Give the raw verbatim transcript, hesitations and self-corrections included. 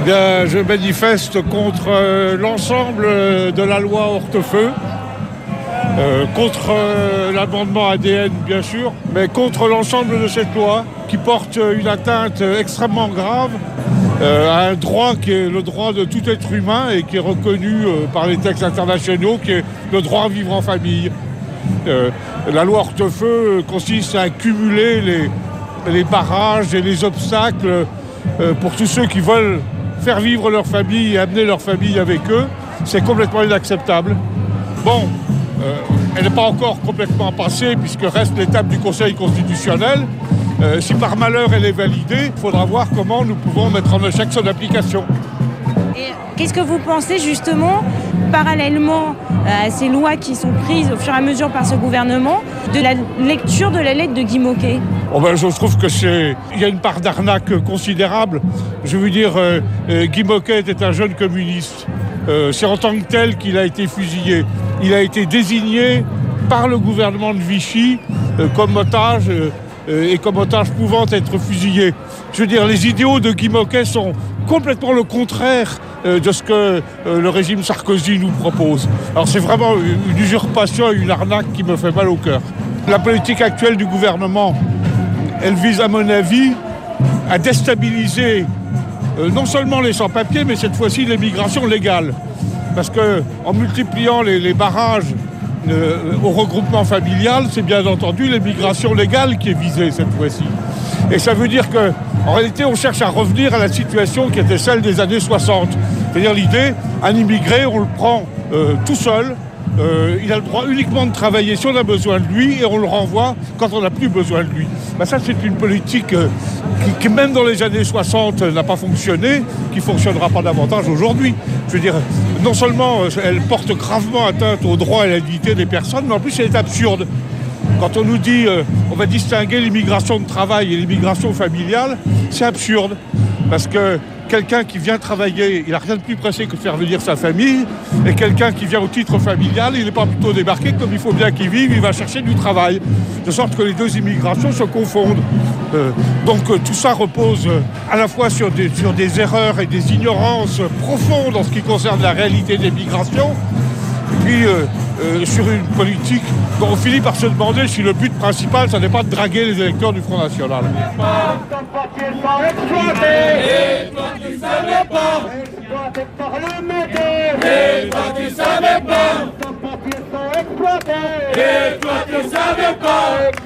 Bien, je manifeste contre euh, l'ensemble de la loi Hortefeux, euh, contre euh, l'amendement A D N bien sûr, mais contre l'ensemble de cette loi qui porte une atteinte extrêmement grave euh, à un droit qui est le droit de tout être humain et qui est reconnu euh, par les textes internationaux, qui est le droit à vivre en famille. Euh, la loi Hortefeux consiste à cumuler les, les barrages et les obstacles euh, pour tous ceux qui veulent faire vivre leur famille et amener leur famille avec eux. C'est complètement inacceptable. Bon, euh, elle n'est pas encore complètement passée puisque reste l'étape du Conseil constitutionnel. Euh, si par malheur elle est validée, il faudra voir comment nous pouvons mettre en échec son application. Et qu'est-ce que vous pensez justement, parallèlement à ces lois qui sont prises au fur et à mesure par ce gouvernement, de la lecture de la lettre de Guy Môquet ? Oh ben, je trouve que c'est, il y a une part d'arnaque considérable. Je veux dire, euh, euh, Guy Môquet était un jeune communiste. Euh, c'est en tant que tel qu'il a été fusillé. Il a été désigné par le gouvernement de Vichy euh, comme otage euh, euh, et comme otage pouvant être fusillé. Je veux dire, les idéaux de Guy Môquet sont complètement le contraire euh, de ce que euh, le régime Sarkozy nous propose. Alors c'est vraiment une usurpation et une arnaque qui me fait mal au cœur. La politique actuelle du gouvernement, elle vise à mon avis à déstabiliser euh, non seulement les sans-papiers, mais cette fois-ci les migrations légales. Parce qu'en multipliant les, les barrages euh, au regroupement familial, c'est bien entendu les migrations légales qui est visée cette fois-ci. Et ça veut dire qu'en réalité, on cherche à revenir à la situation qui était celle des années soixante. C'est-à-dire l'idée, un immigré, on le prend euh, tout seul, euh, il a le droit uniquement de travailler si on a besoin de lui et on le renvoie quand on n'a plus besoin de lui. Ben ça, c'est une politique euh, qui, qui, même dans les années soixante, n'a pas fonctionné, qui ne fonctionnera pas davantage aujourd'hui. Je veux dire, non seulement euh, elle porte gravement atteinte aux droits et à la dignité des personnes, mais en plus, elle est absurde. Quand on nous dit euh, on va distinguer l'immigration de travail et l'immigration familiale, c'est absurde. Parce que quelqu'un qui vient travailler, il n'a rien de plus pressé que de faire venir sa famille. Et quelqu'un qui vient au titre familial, il n'est pas plutôt débarqué comme il faut bien qu'il vive, il va chercher du travail. De sorte que les deux immigrations se confondent. Euh, donc euh, tout ça repose euh, à la fois sur des, sur des erreurs et des ignorances profondes en ce qui concerne la réalité des migrations. Et puis euh, euh, sur une politique dont on finit par se demander si le but principal, ça n'est pas de draguer les électeurs du Front National. Et toi tu savais pas, et toi tu savais pas, et toi tu savais pas.